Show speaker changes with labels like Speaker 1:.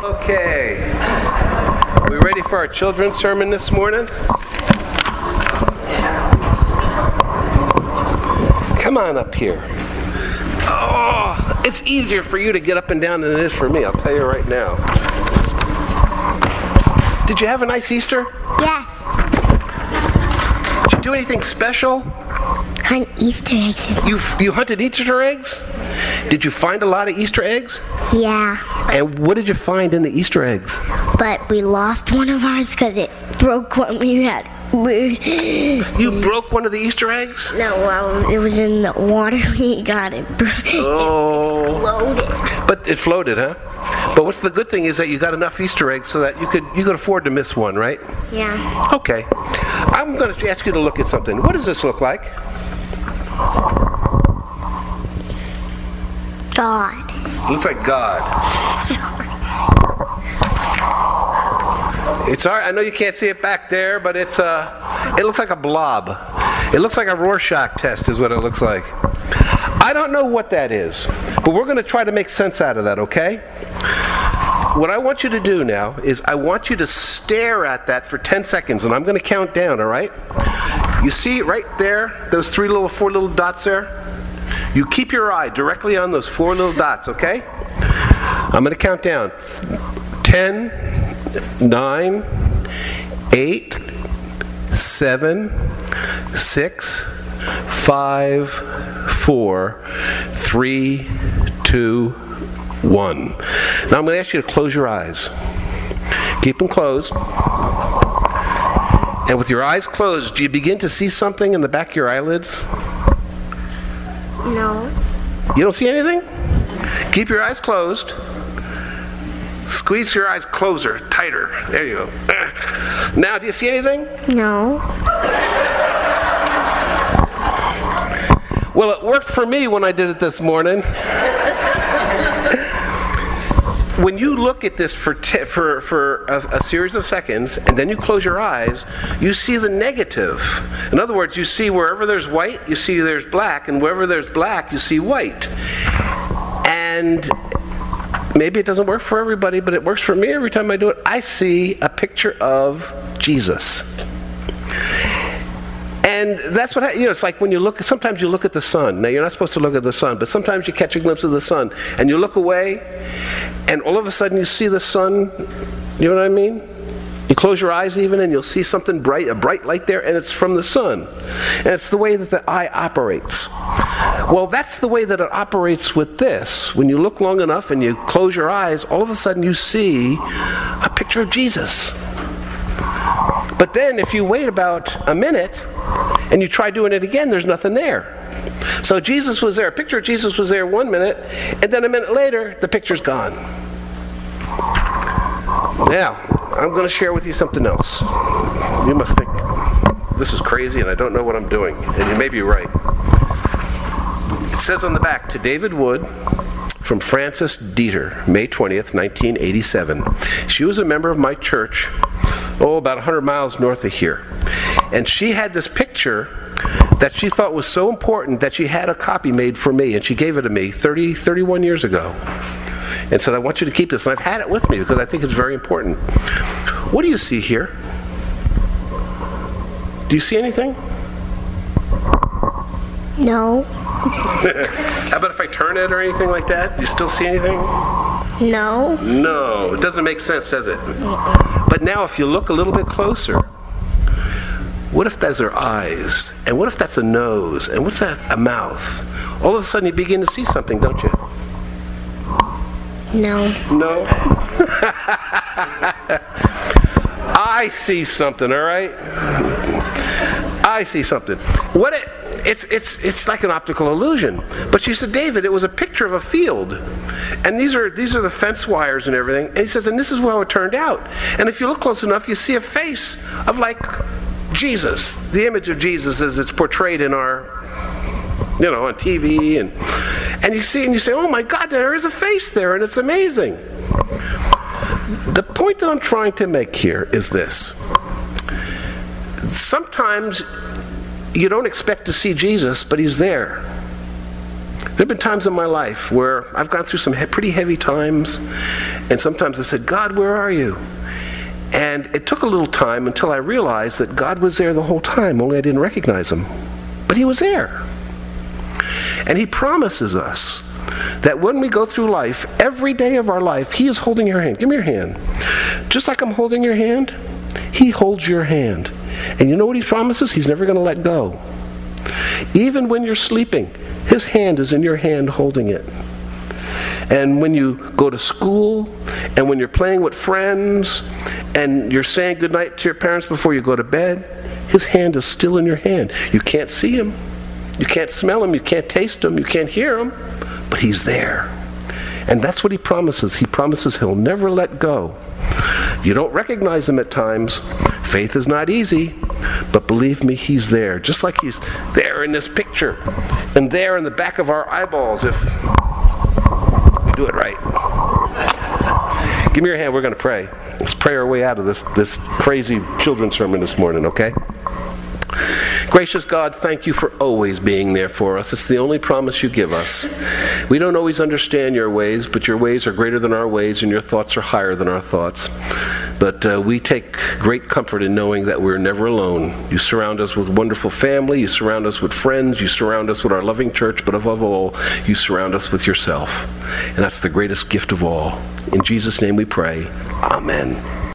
Speaker 1: Okay. Are we ready for our children's sermon this morning? Come on up here. Oh, it's easier for you to get up and down than it is for me, I'll tell you right now. Did you have a nice Easter?
Speaker 2: Yes.
Speaker 1: Did you do anything special?
Speaker 2: Hunt Easter eggs.
Speaker 1: You hunted Easter eggs? Did you find a lot of Easter eggs?
Speaker 2: Yeah.
Speaker 1: And what did you find in the Easter eggs?
Speaker 2: But we lost one of ours because it broke when we had.
Speaker 1: You broke one of the Easter eggs?
Speaker 2: No, well, it was in the water. We got it.
Speaker 1: Oh.
Speaker 2: It floated.
Speaker 1: But it floated, huh? But what's the good thing is that you got enough Easter eggs so that you could afford to miss one, right?
Speaker 2: Yeah.
Speaker 1: Okay. I'm going to ask you to look at something. What does this look like?
Speaker 2: God.
Speaker 1: It looks like God. It's all right. I know you can't see it back there, but it looks like a blob. It looks like a Rorschach test is what it looks like. I don't know what that is, but we're going to try to make sense out of that, okay? What I want you to do now is I want you to stare at that for 10 seconds, and I'm going to count down, all right? You see right there, those four little dots there? You keep your eye directly on those four little dots, okay? I'm going to count down. 10, 9, 8, 7, 6, 5, 4, 3, 2, 1. Now I'm going to ask you to close your eyes. Keep them closed. And with your eyes closed, do you begin to see something in the back of your eyelids?
Speaker 2: No.
Speaker 1: You don't see anything? Keep your eyes closed. Squeeze your eyes closer, tighter. There you go. Now, do you see anything?
Speaker 2: No.
Speaker 1: Well, it worked for me when I did it this morning. When you look at this for a series of seconds, and then you close your eyes, you see the negative. In other words, you see wherever there's white, you see there's black, and wherever there's black, you see white. And maybe it doesn't work for everybody, but it works for me every time I do it. I see a picture of Jesus. And that's what, it's like when you look, sometimes you look at the sun. Now, you're not supposed to look at the sun, but sometimes you catch a glimpse of the sun, and you look away, and all of a sudden you see the sun, you know what I mean? You close your eyes even, and you'll see something bright, a bright light there, and it's from the sun. And it's the way that the eye operates. Well, that's the way that it operates with this. When you look long enough and you close your eyes, all of a sudden you see a picture of Jesus. But then if you wait about a minute and you try doing it again, there's nothing there. So Jesus was there. A picture of Jesus was there 1 minute, and then a minute later, the picture's gone. Now, I'm going to share with you something else. You must think, this is crazy and I don't know what I'm doing. And you may be right. It says on the back, to David Wood, from Frances Dieter, May 20th, 1987. She was a member of my church, about 100 miles north of here. And she had this picture that she thought was so important that she had a copy made for me, and she gave it to me 31 years ago. And said, I want you to keep this. And I've had it with me because I think it's very important. What do you see here? Do you see anything?
Speaker 2: No.
Speaker 1: How about if I turn it or anything like that? Do you still see anything?
Speaker 2: No.
Speaker 1: No. It doesn't make sense, does it? But now if you look a little bit closer, what if those are eyes? And what if that's a nose? And what's that, a mouth? All of a sudden you begin to see something, don't you?
Speaker 2: No.
Speaker 1: No? I see something, all right? I see something. It's like an optical illusion. But she said, David, it was a picture of a field. And these are the fence wires and everything. And he says, and this is how it turned out. And if you look close enough, you see a face of like Jesus, the image of Jesus as it's portrayed in our, on TV. And you say, oh my God, there is a face there, and it's amazing. The point that I'm trying to make here is this. Sometimes you don't expect to see Jesus, but he's there. There have been times in my life where I've gone through some pretty heavy times, and sometimes I said, God, where are you? And it took a little time until I realized that God was there the whole time, only I didn't recognize him. But he was there. And he promises us that when we go through life, every day of our life, he is holding your hand. Give me your hand. Just like I'm holding your hand, he holds your hand. And you know what he promises? He's never going to let go. Even when you're sleeping, his hand is in your hand holding it. And when you go to school, and when you're playing with friends, and you're saying goodnight to your parents before you go to bed, his hand is still in your hand. You can't see him. You can't smell him. You can't taste him. You can't hear him. But he's there. And that's what he promises. He promises he'll never let go. You don't recognize him at times. Faith is not easy. But believe me, he's there. Just like he's there in this picture. And there in the back of our eyeballs if we do it right. Give me your hand. We're going to pray. Let's pray our way out of this crazy children's sermon this morning, okay? Gracious God, thank you for always being there for us. It's the only promise you give us. We don't always understand your ways, but your ways are greater than our ways, and your thoughts are higher than our thoughts. But we take great comfort in knowing that we're never alone. You surround us with wonderful family. You surround us with friends. You surround us with our loving church. But above all, you surround us with yourself. And that's the greatest gift of all. In Jesus' name we pray. Amen.